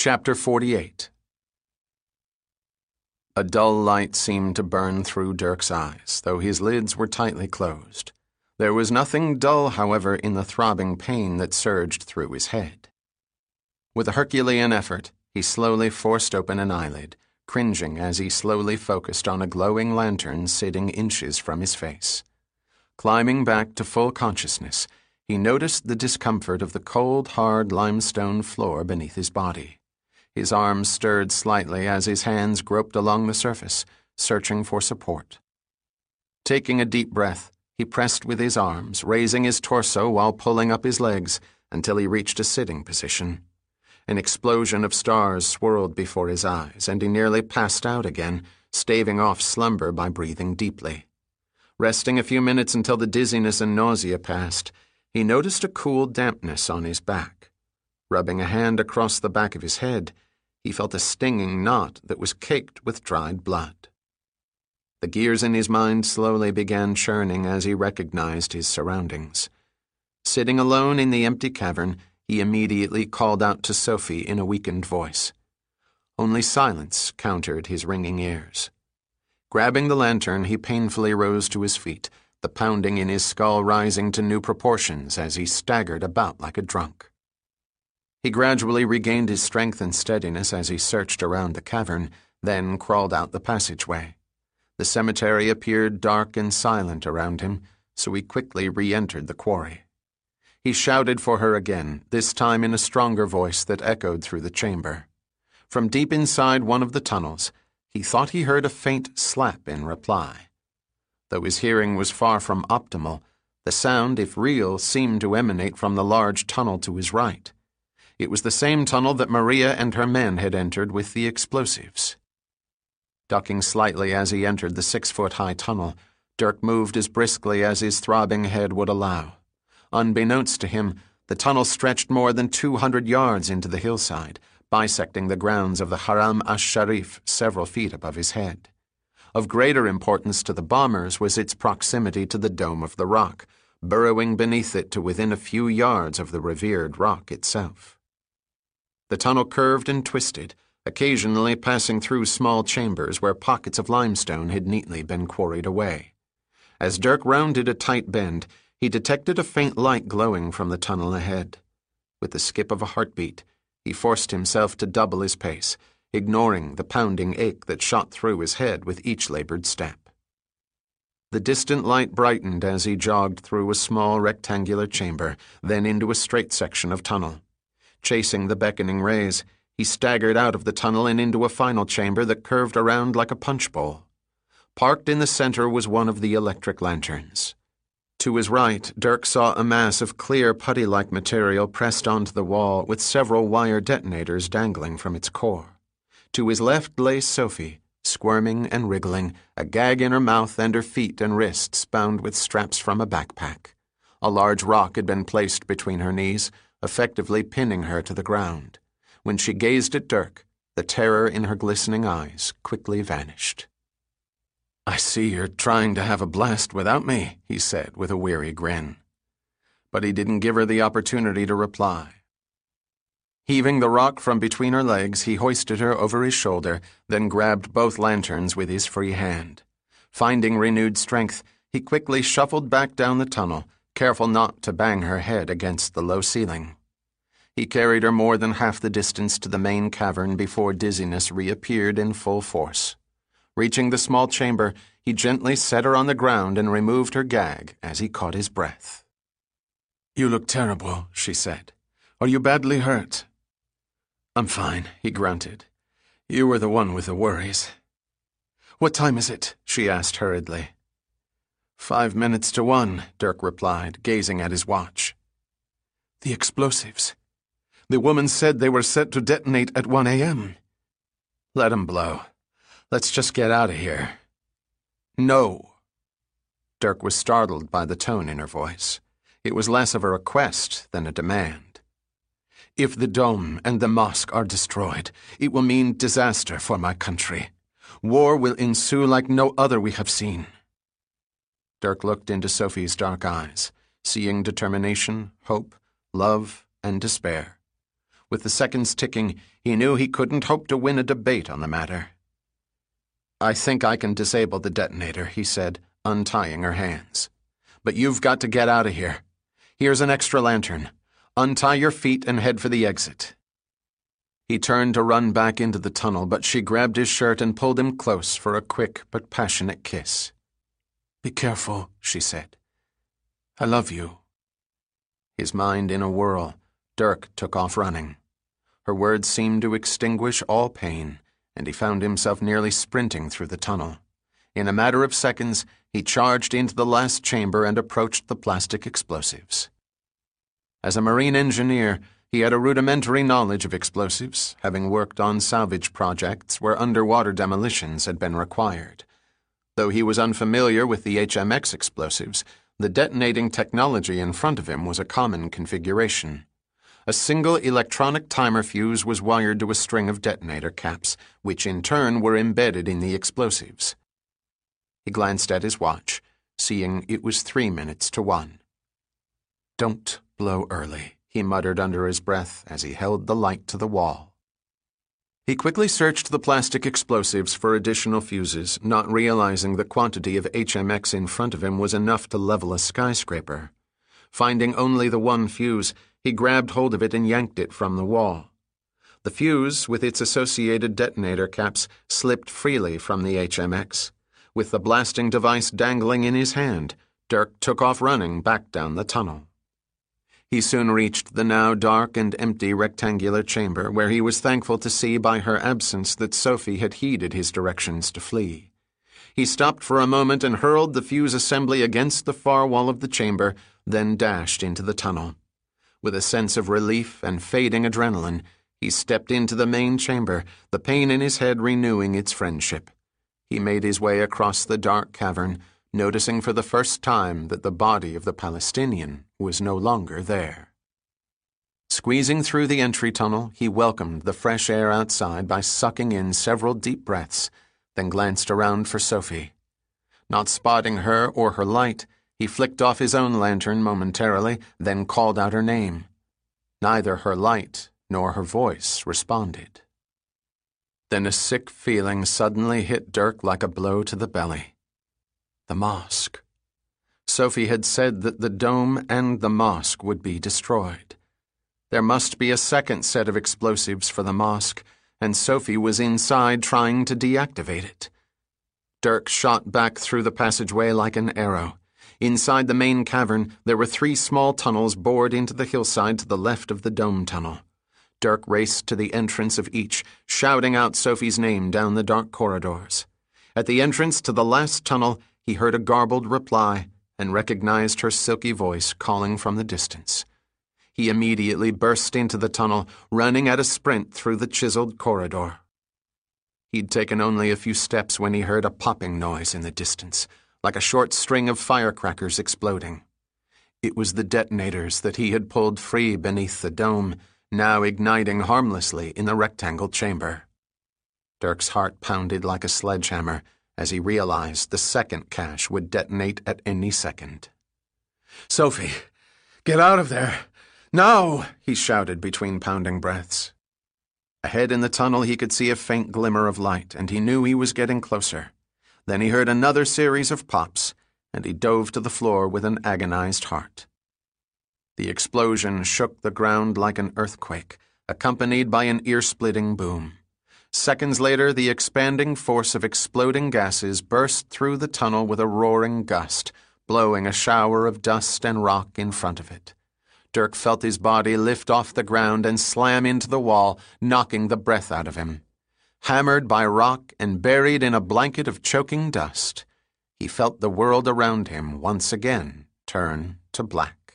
Chapter 48. A dull light seemed to burn through Dirk's eyes, though his lids were tightly closed. There was nothing dull, however, in the throbbing pain that surged through his head. With a Herculean effort, he slowly forced open an eyelid, cringing as he slowly focused on a glowing lantern sitting inches from his face. Climbing back to full consciousness, he noticed the discomfort of the cold, hard limestone floor beneath his body. His arms stirred slightly as his hands groped along the surface, searching for support. Taking a deep breath, he pressed with his arms, raising his torso while pulling up his legs until he reached a sitting position. An explosion of stars swirled before his eyes, and he nearly passed out again, staving off slumber by breathing deeply. Resting a few minutes until the dizziness and nausea passed, he noticed a cool dampness on his back. Rubbing a hand across the back of his head, he felt a stinging knot that was caked with dried blood. The gears in his mind slowly began churning as he recognized his surroundings. Sitting alone in the empty cavern, he immediately called out to Sophie in a weakened voice. Only silence countered his ringing ears. Grabbing the lantern, he painfully rose to his feet, the pounding in his skull rising to new proportions as he staggered about like a drunk. He gradually regained his strength and steadiness as he searched around the cavern, then crawled out the passageway. The cemetery appeared dark and silent around him, so he quickly re-entered the quarry. He shouted for her again, this time in a stronger voice that echoed through the chamber. From deep inside one of the tunnels, he thought he heard a faint slap in reply. Though his hearing was far from optimal, the sound, if real, seemed to emanate from the large tunnel to his right. It was the same tunnel that Maria and her men had entered with the explosives. Ducking slightly as he entered the 6-foot-high tunnel, Dirk moved as briskly as his throbbing head would allow. Unbeknownst to him, the tunnel stretched more than 200 yards into the hillside, bisecting the grounds of the Haram ash-Sharif several feet above his head. Of greater importance to the bombers was its proximity to the Dome of the Rock, burrowing beneath it to within a few yards of the revered rock itself. The tunnel curved and twisted, occasionally passing through small chambers where pockets of limestone had neatly been quarried away. As Dirk rounded a tight bend, he detected a faint light glowing from the tunnel ahead. With the skip of a heartbeat, he forced himself to double his pace, ignoring the pounding ache that shot through his head with each labored step. The distant light brightened as he jogged through a small rectangular chamber, then into a straight section of tunnel. Chasing the beckoning rays, he staggered out of the tunnel and into a final chamber that curved around like a punch bowl. Parked in the center was one of the electric lanterns. To his right, Dirk saw a mass of clear putty-like material pressed onto the wall with several wire detonators dangling from its core. To his left lay Sophie, squirming and wriggling, a gag in her mouth and her feet and wrists bound with straps from a backpack. A large rock had been placed between her knees, effectively pinning her to the ground. When she gazed at Dirk, the terror in her glistening eyes quickly vanished. "I see you're trying to have a blast without me," he said with a weary grin. But he didn't give her the opportunity to reply. Heaving the rock from between her legs, he hoisted her over his shoulder, then grabbed both lanterns with his free hand. Finding renewed strength, he quickly shuffled back down the tunnel, careful not to bang her head against the low ceiling. He carried her more than half the distance to the main cavern before dizziness reappeared in full force. Reaching the small chamber, he gently set her on the ground and removed her gag as he caught his breath. "You look terrible," she said. "Are you badly hurt?" "I'm fine," he grunted. "You were the one with the worries." "What time is it?" she asked hurriedly. 5 minutes to 1, Dirk replied, gazing at his watch. "The explosives. The woman said they were set to detonate at 1 a.m. "Let 'em blow. Let's just get out of here." "No." Dirk was startled by the tone in her voice. It was less of a request than a demand. "If the dome and the mosque are destroyed, it will mean disaster for my country. War will ensue like no other we have seen." Dirk looked into Sophie's dark eyes, seeing determination, hope, love, and despair. With the seconds ticking, he knew he couldn't hope to win a debate on the matter. "I think I can disable the detonator," he said, untying her hands. "But you've got to get out of here. Here's an extra lantern. Untie your feet and head for the exit." He turned to run back into the tunnel, but she grabbed his shirt and pulled him close for a quick but passionate kiss. "Be careful," she said. "I love you." His mind in a whirl, Dirk took off running. Her words seemed to extinguish all pain, and he found himself nearly sprinting through the tunnel. In a matter of seconds, he charged into the last chamber and approached the plastic explosives. As a marine engineer, he had a rudimentary knowledge of explosives, having worked on salvage projects where underwater demolitions had been required. Though he was unfamiliar with the HMX explosives, the detonating technology in front of him was a common configuration. A single electronic timer fuse was wired to a string of detonator caps, which in turn were embedded in the explosives. He glanced at his watch, seeing it was 3 minutes to 1. "Don't blow early," he muttered under his breath as he held the light to the wall. He quickly searched the plastic explosives for additional fuses, not realizing the quantity of HMX in front of him was enough to level a skyscraper. Finding only the one fuse, he grabbed hold of it and yanked it from the wall. The fuse, with its associated detonator caps, slipped freely from the HMX. With the blasting device dangling in his hand, Dirk took off running back down the tunnel. He soon reached the now dark and empty rectangular chamber, where he was thankful to see by her absence that Sophie had heeded his directions to flee. He stopped for a moment and hurled the fuse assembly against the far wall of the chamber, then dashed into the tunnel. With a sense of relief and fading adrenaline, he stepped into the main chamber, the pain in his head renewing its friendship. He made his way across the dark cavern, noticing for the first time that the body of the Palestinian was no longer there. Squeezing through the entry tunnel, he welcomed the fresh air outside by sucking in several deep breaths, then glanced around for Sophie. Not spotting her or her light, he flicked off his own lantern momentarily, then called out her name. Neither her light nor her voice responded. Then a sick feeling suddenly hit Dirk like a blow to the belly. The mosque. Sophie had said that the dome and the mosque would be destroyed. There must be a second set of explosives for the mosque, and Sophie was inside trying to deactivate it. Dirk shot back through the passageway like an arrow. Inside the main cavern, there were 3 small tunnels bored into the hillside to the left of the dome tunnel. Dirk raced to the entrance of each, shouting out Sophie's name down the dark corridors. At the entrance to the last tunnel, he heard a garbled reply and recognized her silky voice calling from the distance. He immediately burst into the tunnel, running at a sprint through the chiseled corridor. He'd taken only a few steps when he heard a popping noise in the distance, like a short string of firecrackers exploding. It was the detonators that he had pulled free beneath the dome, now igniting harmlessly in the rectangle chamber. Dirk's heart pounded like a sledgehammer as he realized the second cache would detonate at any second. "Sophie, get out of there! Now!" he shouted between pounding breaths. Ahead in the tunnel he could see a faint glimmer of light, and he knew he was getting closer. Then he heard another series of pops, and he dove to the floor with an agonized heart. The explosion shook the ground like an earthquake, accompanied by an ear-splitting boom. Seconds later, the expanding force of exploding gases burst through the tunnel with a roaring gust, blowing a shower of dust and rock in front of it. Dirk felt his body lift off the ground and slam into the wall, knocking the breath out of him. Hammered by rock and buried in a blanket of choking dust, he felt the world around him once again turn to black.